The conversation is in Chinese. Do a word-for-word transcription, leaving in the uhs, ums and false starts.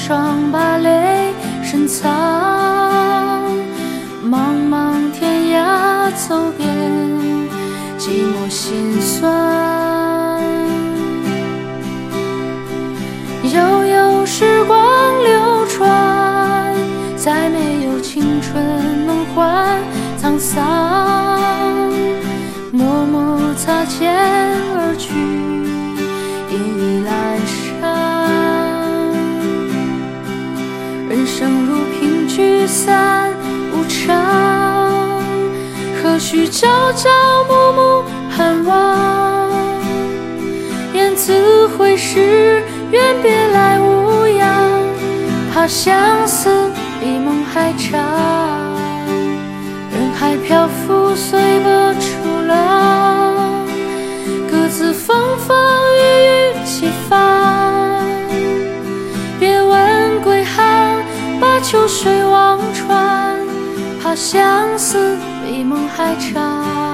双把泪深藏，茫茫天涯走遍寂寞心酸。悠悠时光流转，再没有青春能换沧桑，默默擦肩而去，夜已阑珊。人生如凭聚散无常，何须朝朝暮暮盼望？雁字回时，愿别来无恙，怕相思比梦还长。人海漂浮，随波逐浪，各自风风雨雨齐放。别问归航，把秋水望穿，怕相思比梦还长。